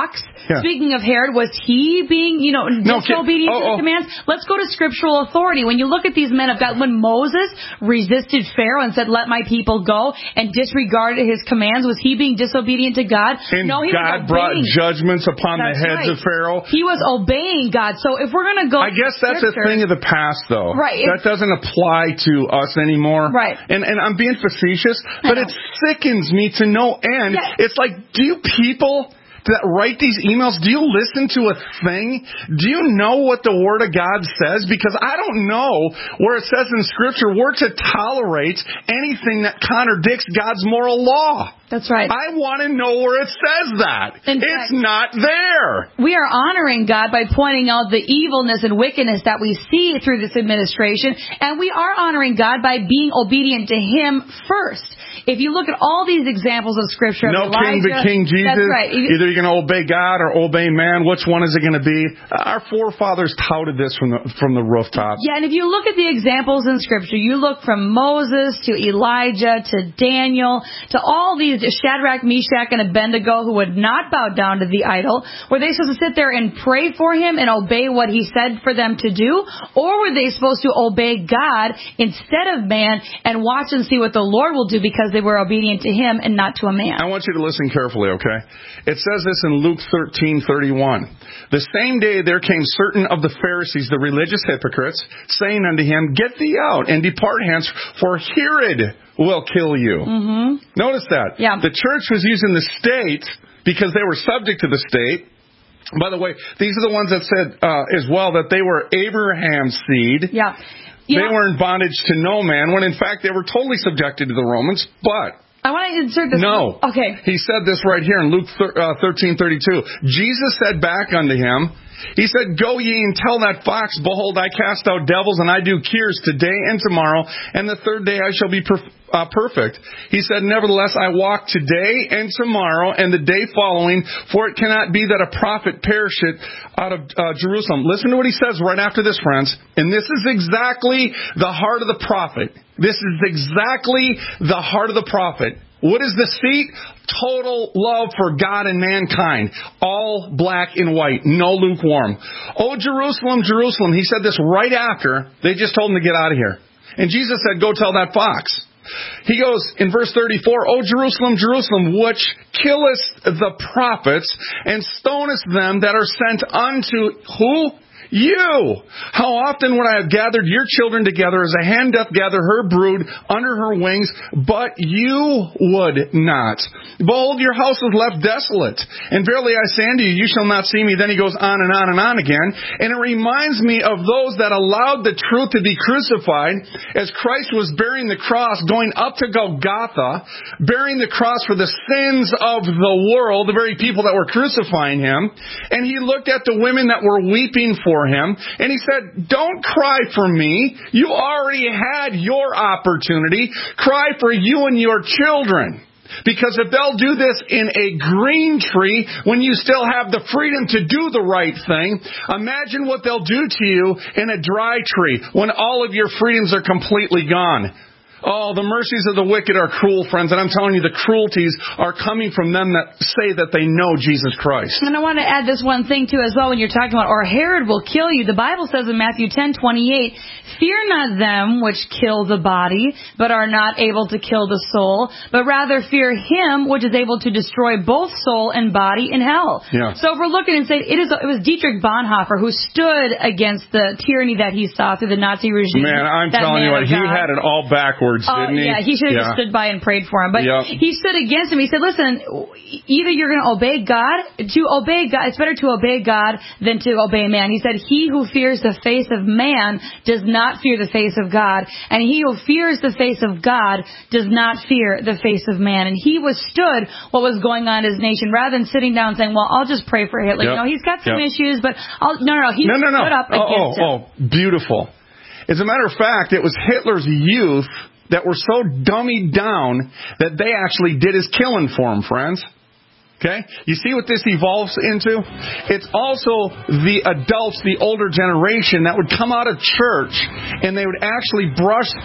Yeah. Speaking of Herod, was he being, you know, No, disobedient oh, to the oh. commands? Let's go to scriptural authority. When you look at these men of God, when Moses resisted Pharaoh and said, let my people go, and disregarded his commands, was he being disobedient to God? And no, he God was brought obeying. judgments upon That's the heads right. of Pharaoh. He was obeying God. So if we're going to go... I guess that's a thing of the past, though. Right. That doesn't apply to us anymore. Right. And and I'm being facetious, but it sickens me to no end. Yeah. It's like, do you people that write these emails, do you listen to a thing? Do you know what the Word of God says? Because I don't know where it says in Scripture we're to tolerate anything that contradicts God's moral law. That's right. I want to know where it says that. In it's fact, not there. We are honoring God by pointing out the evilness and wickedness that we see through this administration, and we are honoring God by being obedient to Him first. If you look at all these examples of Scripture, No of king Elijah, but King Jesus. That's right. Either you're going to obey God or obey man. Which one is it going to be? Our forefathers touted this from the from the rooftops. Yeah, and if you look at the examples in Scripture, you look from Moses to Elijah to Daniel to all these, Shadrach, Meshach, and Abednego, who would not bow down to the idol. Were they supposed to sit there and pray for him and obey what he said for them to do? Or were they supposed to obey God instead of man and watch and see what the Lord will do because they were obedient to him and not to a man? I want you to listen carefully, okay? It says this in Luke thirteen thirty-one. The same day there came certain of the Pharisees, the religious hypocrites, saying unto him, Get thee out and depart hence, for Herod will kill you. Mm-hmm. Notice that. Yeah. The church was using the state because they were subject to the state. By the way, these are the ones that said uh, as well that they were Abraham's seed. Yeah. They Yeah. were in bondage to no man, when in fact they were totally subjected to the Romans. But I want to insert this. no. Okay. He said this right here in Luke thirteen thirty-two. Jesus said back unto him, He said, Go ye and tell that fox, Behold, I cast out devils, and I do cures today and tomorrow, and the third day I shall be perf- uh, perfect. He said, Nevertheless, I walk today and tomorrow, and the day following, for it cannot be that a prophet perisheth out of uh, Jerusalem. Listen to what he says right after this, friends. And this is exactly the heart of the prophet. This is exactly the heart of the prophet. What is the seat? Total love for God and mankind. All black and white. No lukewarm. Oh, Jerusalem, Jerusalem. He said this right after they just told him to get out of here. And Jesus said, Go tell that fox. He goes in verse thirty-four, O Jerusalem, Jerusalem, which killest the prophets and stonest them that are sent unto who? You! How often would I have gathered your children together as a hen doth gather her brood under her wings, but you would not. Behold, your house is left desolate. And verily I say unto you, you shall not see me. Then he goes on and on and on again. And it reminds me of those that allowed the truth to be crucified as Christ was bearing the cross, going up to Golgotha, bearing the cross for the sins of the world, the very people that were crucifying him. And he looked at the women that were weeping for him, and he said, Don't cry for me. You already had your opportunity. Cry for you and your children. Because if they'll do this in a green tree, when you still have the freedom to do the right thing, imagine what they'll do to you in a dry tree when all of your freedoms are completely gone. Oh, the mercies of the wicked are cruel, friends. And I'm telling you, the cruelties are coming from them that say that they know Jesus Christ. And I want to add this one thing, too, as well, when you're talking about, or Herod will kill you. The Bible says in Matthew ten twenty-eight, Fear not them which kill the body, but are not able to kill the soul, but rather fear him which is able to destroy both soul and body in hell. Yeah. So if we're looking and saying, it, is, it was Dietrich Bonhoeffer who stood against the tyranny that he saw through the Nazi regime. Man, I'm That telling you man what, of he God. had it all backwards. Oh, Didn't he? yeah, he should have yeah. just stood by and prayed for him. But Yep. he stood against him. He said, listen, either you're going to obey God, to obey God, it's better to obey God than to obey man. He said, he who fears the face of man does not fear the face of God. And he who fears the face of God does not fear the face of man. And he withstood what was going on in his nation rather than sitting down and saying, well, I'll just pray for Hitler. Yep. You know, he's got some Yep. issues, but I'll, no, no, no. He no, no, no. stood up oh, against oh, him. oh, beautiful. As a matter of fact, it was Hitler's youth that were so dummied down that they actually did his killing for him, friends. Okay? You see what this evolves into? It's also the adults, the older generation, that would come out of church and they would actually brush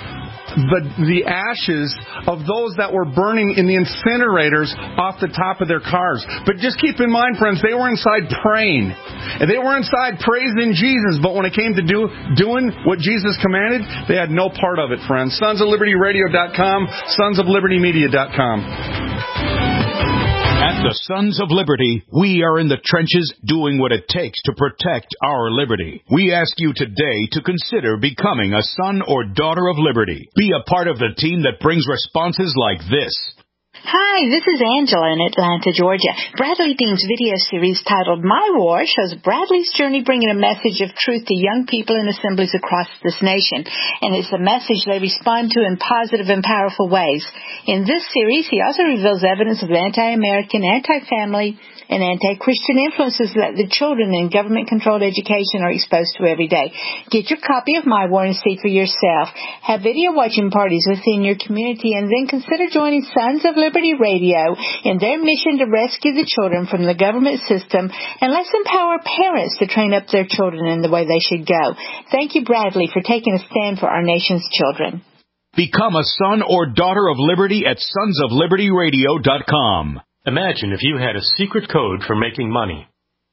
the the ashes of those that were burning in the incinerators off the top of their cars. But just keep in mind, friends, they were inside praying. And they were inside praising Jesus, but when it came to do doing what Jesus commanded, they had no part of it, friends. Sons of Liberty Radio dot com, Sons of Liberty Media dot com. At the Sons of Liberty, we are in the trenches doing what it takes to protect our liberty. We ask you today to consider becoming a son or daughter of liberty. Be a part of the team that brings responses like this. Hi, this is Angela in Atlanta, Georgia. Bradley Dean's video series titled My War shows Bradley's journey bringing a message of truth to young people in assemblies across this nation. And it's a message they respond to in positive and powerful ways. In this series, he also reveals evidence of anti-American, anti-family, and anti-Christian influences that the children in government-controlled education are exposed to every day. Get your copy of My War and see for yourself. Have video watching parties within your community, and then consider joining Sons of Liberty Radio in their mission to rescue the children from the government system, and let's empower parents to train up their children in the way they should go. Thank you, Bradley, for taking a stand for our nation's children. Become a son or daughter of liberty at Sons of Liberty Radio dot com. Imagine if you had a secret code for making money.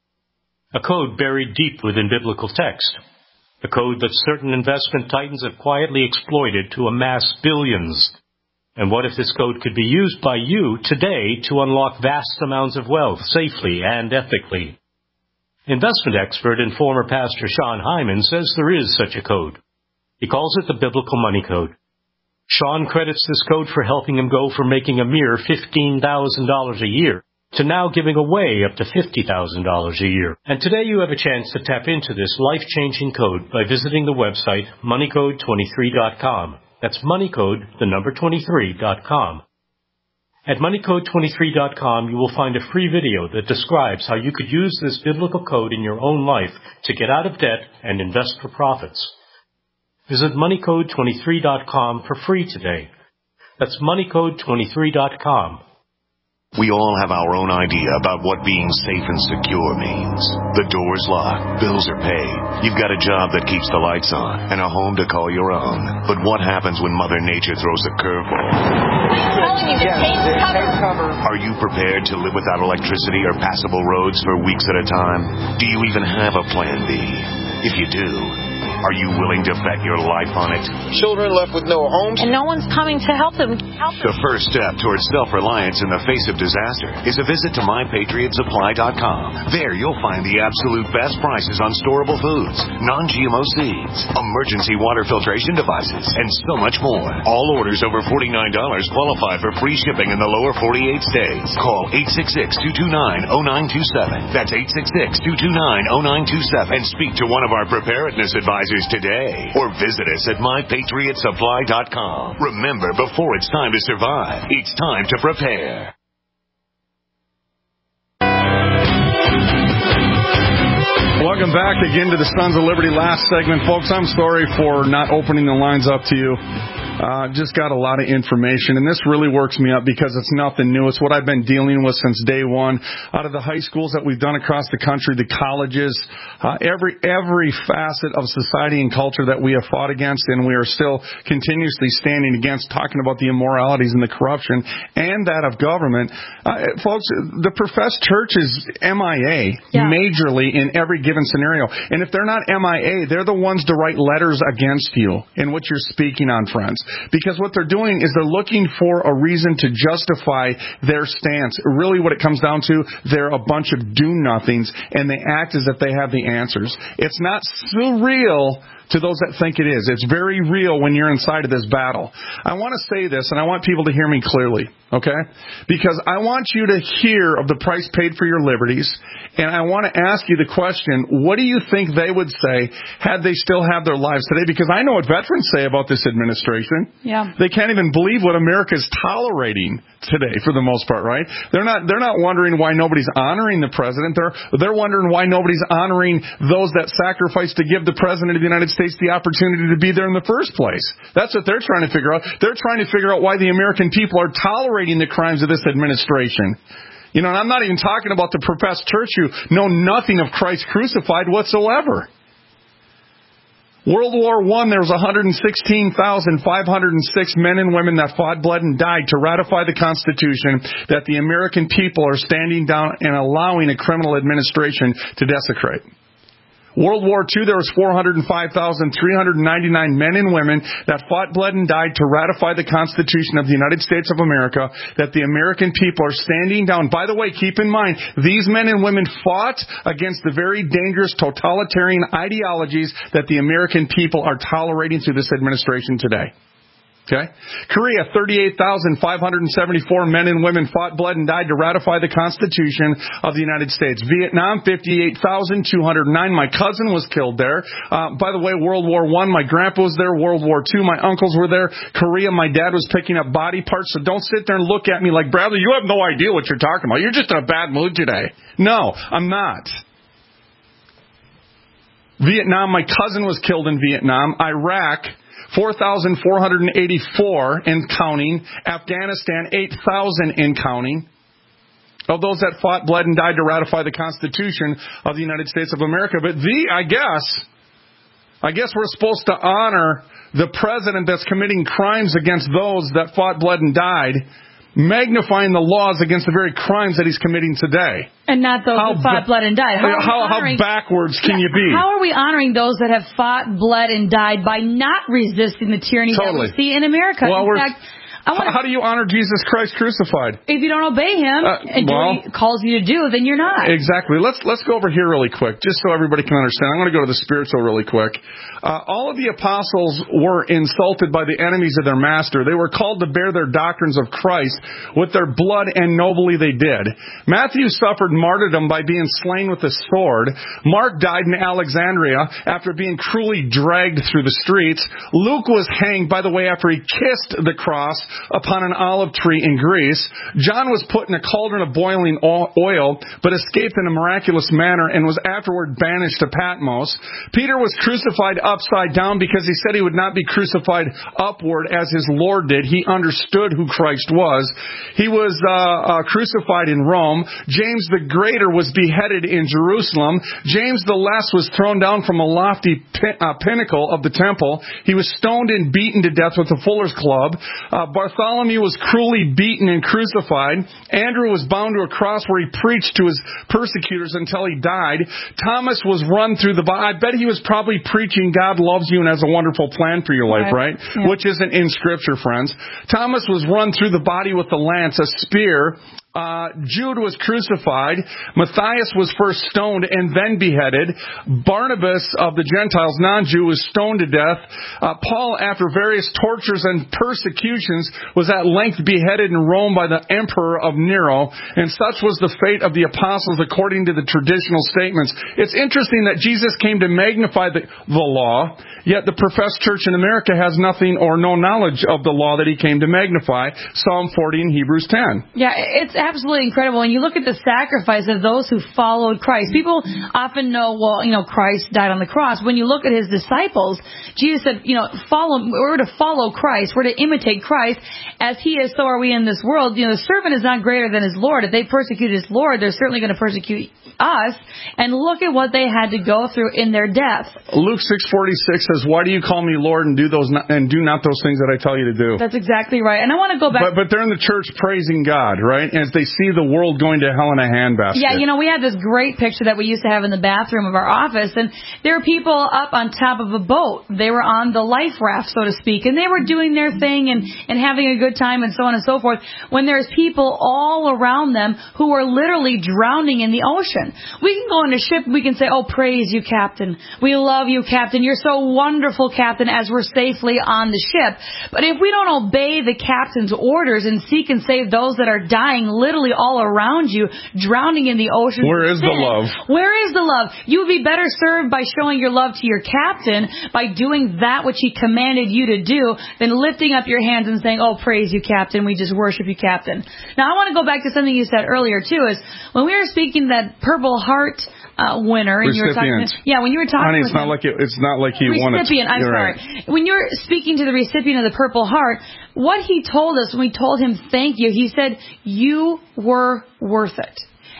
A code buried deep within biblical text. A code that certain investment titans have quietly exploited to amass billions. And what if this code could be used by you today to unlock vast amounts of wealth safely and ethically? Investment expert and former pastor Sean Hyman says there is such a code. He calls it the Biblical Money Code. Sean credits this code for helping him go from making a mere fifteen thousand dollars a year to now giving away up to fifty thousand dollars a year. And today you have a chance to tap into this life-changing code by visiting the website money code twenty-three dot com. That's moneycode, the number twenty-three dot com. At money code twenty-three dot com, you will find a free video that describes how you could use this biblical code in your own life to get out of debt and invest for profits. Visit money code twenty-three dot com for free today. That's money code twenty-three dot com. We all have our own idea about what being safe and secure means. The door's locked, bills are paid, you've got a job that keeps the lights on, and a home to call your own. But what happens when Mother Nature throws a curveball? Are you prepared to live without electricity or passable roads for weeks at a time? Do you even have a plan B? If you do, are you willing to bet your life on it? Children left with no homes. And no one's coming to help them. Help them. The first step towards self-reliance in the face of disaster is a visit to my patriot supply dot com. There you'll find the absolute best prices on storable foods, non-G M O seeds, emergency water filtration devices, and so much more. All orders over forty-nine dollars qualify for free shipping in the lower forty-eight states. Call eight six six, two two nine, zero nine two seven. That's eight six six, two two nine, zero nine two seven. And speak to one of our preparedness advisors today, or visit us at my patriot supply dot com. Remember, before it's time to survive, it's time to prepare. Welcome back again to the Sons of Liberty last segment. Folks, I'm sorry for not opening the lines up to you. Uh, just got a lot of information, and this really works me up because it's nothing new. It's what I've been dealing with since day one. Out of the high schools that we've done across the country, the colleges, uh, every every facet of society and culture that we have fought against, and we are still continuously standing against, talking about the immoralities and the corruption and that of government. Uh, folks, the professed church is M I A yeah. majorly in every given scenario. And if they're not M I A, they're the ones to write letters against you in what you're speaking on, friends. Because what they're doing is they're looking for a reason to justify their stance. Really what it comes down to, they're a bunch of do-nothings, and they act as if they have the answers. It's not surreal to those that think it is. It's very real when you're inside of this battle. I want to say this, and I want people to hear me clearly, okay? Because I want you to hear of the price paid for your liberties, and I want to ask you the question, what do you think they would say had they still had their lives today? Because I know what veterans say about this administration. Yeah. They can't even believe what America's tolerating today, for the most part, right? They're not they're not wondering why nobody's honoring the president. They're they're wondering why nobody's honoring those that sacrificed to give the president of the United States the opportunity to be there in the first place. That's what they're trying to figure out. They're trying to figure out why the American people are tolerating the crimes of this administration. You know, and I'm not even talking about the professed church who know nothing of Christ crucified whatsoever. World War One, there was one hundred sixteen thousand five hundred six men and women that fought, bled, and died to ratify the Constitution that the American people are standing down and allowing a criminal administration to desecrate. World War Two, there was four hundred five thousand three hundred ninety-nine men and women that fought, bled, and died to ratify the Constitution of the United States of America that the American people are standing down. By the way, keep in mind, these men and women fought against the very dangerous totalitarian ideologies that the American people are tolerating through this administration today. Okay. Korea, thirty-eight thousand five hundred seventy-four men and women fought, bled, and died to ratify the Constitution of the United States. Vietnam, fifty-eight thousand two hundred nine. My cousin was killed there. Uh, by the way, World War One, my grandpa was there. World War Two, my uncles were there. Korea, my dad was picking up body parts. So don't sit there and look at me like, Bradley, you have no idea what you're talking about. You're just in a bad mood today. No, I'm not. Vietnam, my cousin was killed in Vietnam. Iraq, four thousand four hundred eighty-four in counting. Afghanistan, eight thousand in counting. Of those that fought, bled, and died to ratify the Constitution of the United States of America. But the, I guess, I guess we're supposed to honor the president that's committing crimes against those that fought, bled, and died, magnifying the laws against the very crimes that he's committing today. And not those how who fought, ba- bled, and died. How, how, how backwards can yeah, you be? How are we honoring those that have fought, bled, and died by not resisting the tyranny totally. that we see in America? Well, in we're, fact, I wanna, how do you honor Jesus Christ crucified? If you don't obey him uh, and do well, what he calls you to do, then you're not. Exactly. Let's let's go over here really quick, just so everybody can understand. I'm going to go to the spiritual really quick. Uh, all of the apostles were insulted by the enemies of their master. They were called to bear their doctrines of Christ with their blood, and nobly they did. Matthew suffered martyrdom by being slain with a sword. Mark died in Alexandria after being cruelly dragged through the streets. Luke was hanged, by the way, after he kissed the cross upon an olive tree in Greece. John was put in a cauldron of boiling oil, but escaped in a miraculous manner and was afterward banished to Patmos. Peter was crucified upside down because he said he would not be crucified upward as his Lord did. He understood who Christ was. He was uh, uh, crucified in Rome. James the Greater was beheaded in Jerusalem. James the Less was thrown down from a lofty pin- uh, pinnacle of the temple. He was stoned and beaten to death with a fuller's club. Uh, Bartholomew was cruelly beaten and crucified. Andrew was bound to a cross where he preached to his persecutors until he died. Thomas was run through the body. I bet he was probably preaching God loves you and has a wonderful plan for your life, right? right? Yeah. Which isn't in Scripture, friends. Thomas was run through the body with a lance, a spear. Uh, Jude was crucified. Matthias was first stoned and then beheaded. Barnabas of the Gentiles, non-Jew, was stoned to death. Uh, Paul, after various tortures and persecutions, was at length beheaded in Rome by the emperor of Nero. And such was the fate of the apostles according to the traditional statements. It's interesting that Jesus came to magnify the, the law, yet the professed church in America has nothing or no knowledge of the law that he came to magnify. Psalm forty and Hebrews ten. Yeah, it's absolutely incredible. When you look at the sacrifice of those who followed Christ, people often know, well, you know, Christ died on the cross. When you look at his disciples, Jesus said, you know, follow, we're to follow Christ. We're to imitate Christ. As he is, so are we in this world. You know, the servant is not greater than his Lord. If they persecute his Lord, they're certainly going to persecute us. And look at what they had to go through in their death. Luke six forty-six says, why do you call me Lord and do those not, and do not those things that I tell you to do? That's exactly right. And I want to go back. But, but they're in the church praising God, right? And they see the world going to hell in a handbasket. Yeah, you know, we had this great picture that we used to have in the bathroom of our office, and there were people up on top of a boat. They were on the life raft, so to speak, and they were doing their thing and, and having a good time and so on and so forth, when there's people all around them who are literally drowning in the ocean. We can go on a ship, we can say, oh, praise you, Captain. We love you, Captain. You're so wonderful, Captain, as we're safely on the ship. But if we don't obey the captain's orders and seek and save those that are dying literally all around you, drowning in the ocean. Where is sin. the love? Where is the love? You would be better served by showing your love to your captain by doing that which he commanded you to do than lifting up your hands and saying, oh, praise you, Captain. We just worship you, Captain. Now, I want to go back to something you said earlier, too, is when we were speaking that Purple Heart uh, winner, and you were talking, yeah, when you were talking, honey, with it's not him, like it, it's not like he won it. Recipient, I'm You're sorry. Right. When you're speaking to the recipient of the Purple Heart, what he told us when we told him thank you, he said, you were worth it.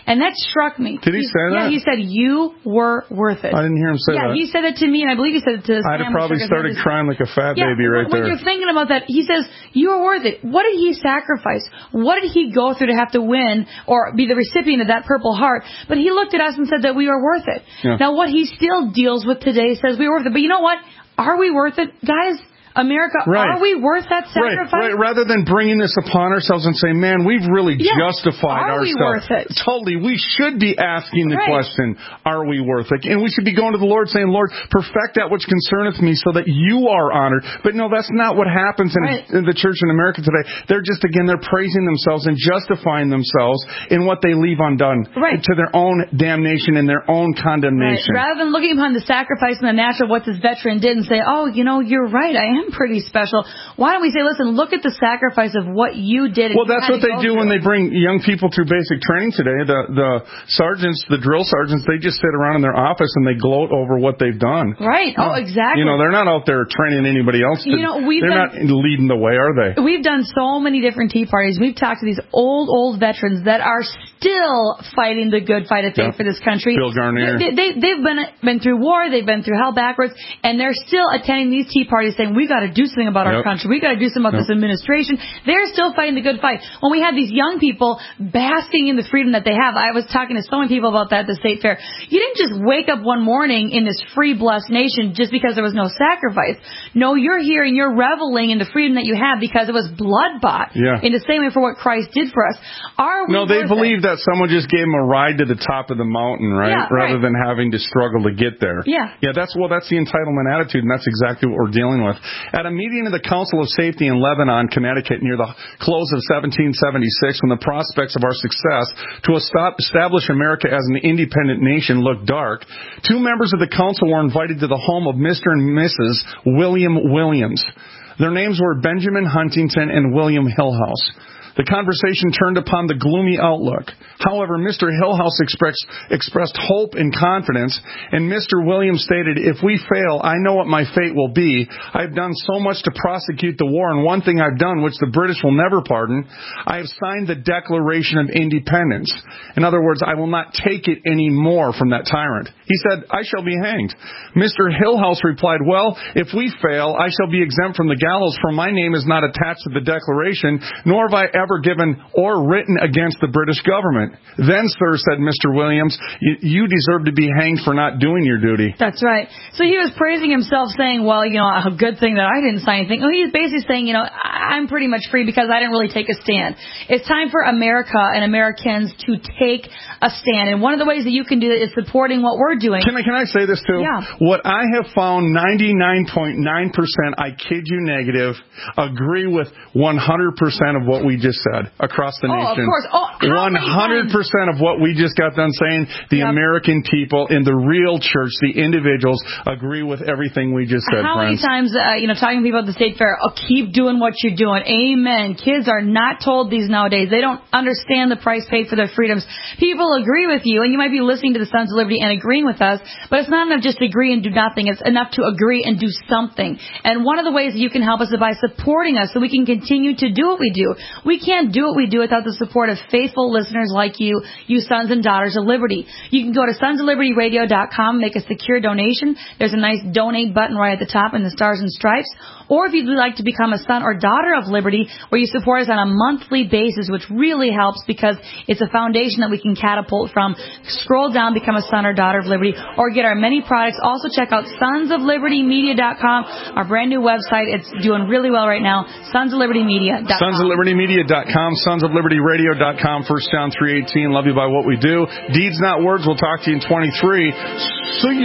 And that struck me. Did he, he say that? Yeah, he said, you were worth it. I didn't hear him say yeah, that. Yeah, he said it to me, and I believe he said it to his I'd have probably started his... crying like a fat yeah, baby right when there. When you're thinking about that, he says, you were worth it. What did he sacrifice? What did he go through to have to win or be the recipient of that Purple Heart? But he looked at us and said that we are worth it. Yeah. Now, what he still deals with today says we are worth it. But you know what? Are we worth it, guys? America, right. Are we worth that sacrifice? Right, right. Rather than bringing this upon ourselves and saying, man, we've really yeah. justified are ourselves. Are we worth it? Totally. We should be asking the right. question, are we worth it? And we should be going to the Lord saying, Lord, perfect that which concerneth me so that you are honored. But no, that's not what happens in, right. in the church in America today. They're just, again, they're praising themselves and justifying themselves in what they leave undone right. to their own damnation and their own condemnation. Right. Rather than looking upon the sacrifice and the natural, what this veteran did, and say, oh, you know, you're right, I am pretty special. Why don't we say, listen, look at the sacrifice of what you did. Well, that's what they do through. when they bring young people through basic training today. The the sergeants, the drill sergeants, they just sit around in their office and they gloat over what they've done. Right. Oh, exactly. You know, they're not out there training anybody else. To, you know, we've they're done, not leading the way, are they? We've done so many different tea parties. We've talked to these old, old veterans that are still fighting the good fight of faith yeah. for this country. Bill Garnier. They, they, they've been been through war. They've been through hell backwards, and they're still attending these tea parties saying, we got to do something about yep. our country. We got to do something about yep. this administration. They're still fighting the good fight. When we have these young people basking in the freedom that they have, I was talking to so many people about that at the state fair. You didn't just wake up one morning in this free, blessed nation just because there was no sacrifice. No, you're here and you're reveling in the freedom that you have because it was blood bought. Yeah. In the same way for what Christ did for us. Are we No, they believe it? that someone just gave them a ride to the top of the mountain, right? Yeah, Rather right. than having to struggle to get there. Yeah. Yeah, that's well, that's the entitlement attitude, and that's exactly what we're dealing with. At a meeting of the Council of Safety in Lebanon, Connecticut, near the close of seventeen seventy-six, when the prospects of our success to establish America as an independent nation looked dark, two members of the council were invited to the home of Mister and Missus William Williams. Their names were Benjamin Huntington and William Hillhouse. The conversation turned upon the gloomy outlook. However, Mister Hillhouse expressed, expressed hope and confidence, and Mister Williams stated, if we fail, I know what my fate will be. I've done so much to prosecute the war, and one thing I've done, which the British will never pardon, I have signed the Declaration of Independence. In other words, I will not take it any more from that tyrant. He said, I shall be hanged. Mister Hillhouse replied, well, if we fail, I shall be exempt from the gallows, for my name is not attached to the Declaration, nor have I ever given or written against the British government. Then, sir, said Mister Williams, you, you deserve to be hanged for not doing your duty. That's right. So he was praising himself, saying, well, you know, a good thing that I didn't sign anything. Well, he's basically saying, you know, I'm pretty much free because I didn't really take a stand. It's time for America and Americans to take a stand. And one of the ways that you can do it is supporting what we're doing. Can I, can I say this, too? Yeah. What I have found, ninety-nine point nine percent, I kid you negative, agree with one hundred percent of what we just said across the oh, nation. Of course. Oh, one hundred percent of what we just got done saying, the yep. American people in the real church, the individuals, agree with everything we just said, How friends. many times, uh, you know, talking to people at the state fair, oh, keep doing what you're doing. Amen. Kids are not told these nowadays. They don't understand the price paid for their freedoms. People agree with you, and you might be listening to the Sons of Liberty and agreeing with us, but it's not enough just to agree and do nothing. It's enough to agree and do something. And one of the ways that you can help us is by supporting us so we can continue to do what we do. We can't do what we do without the support of faithful listeners like you, you sons and daughters of liberty. You can go to sons of liberty radio dot com, make a secure donation. There's a nice donate button right at the top in the stars and stripes. Or if you'd like to become a son or daughter of liberty, where you support us on a monthly basis, which really helps because it's a foundation that we can catapult from. Scroll down, become a son or daughter of liberty, or get our many products. Also check out sons of liberty media dot com, our brand new website. It's doing really well right now. sons of liberty media dot com. sons of liberty media dot com, sons of liberty radio dot com, First John three eighteen. Love you by what we do. Deeds, not words. We'll talk to you in twenty-three. See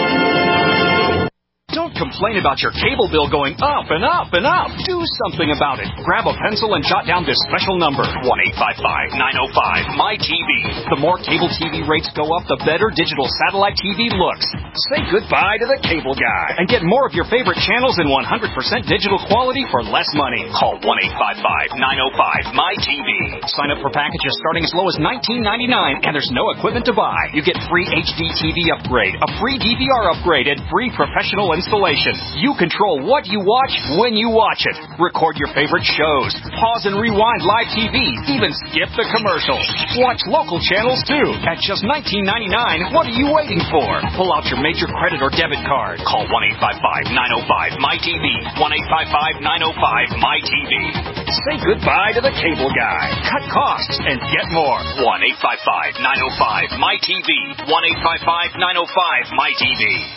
ya. Don't complain about your cable bill going up and up and up. Do something about it. Grab a pencil and jot down this special number, one eight five five, nine oh five, M Y T V. The more cable T V rates go up, the better digital satellite T V looks. Say goodbye to the cable guy and get more of your favorite channels in one hundred percent digital quality for less money. Call one eight five five, nine oh five, M Y T V. Sign up for packages starting as low as nineteen ninety-nine, and there's no equipment to buy. You get free H D T V upgrade, a free D V R upgrade, and free professional installation. installation. You control what you watch when you watch it. Record your favorite shows. Pause and rewind live T V. Even skip the commercials. Watch local channels too. At just nineteen ninety-nine dollars, what are you waiting for? Pull out your major credit or debit card. Call one eight five five, nine oh five, M Y T V. one eight five five, nine oh five, M Y T V. Say goodbye to the cable guy. Cut costs and get more. one eight five five, nine oh five, M Y T V. one eight five five, nine oh five, M Y T V.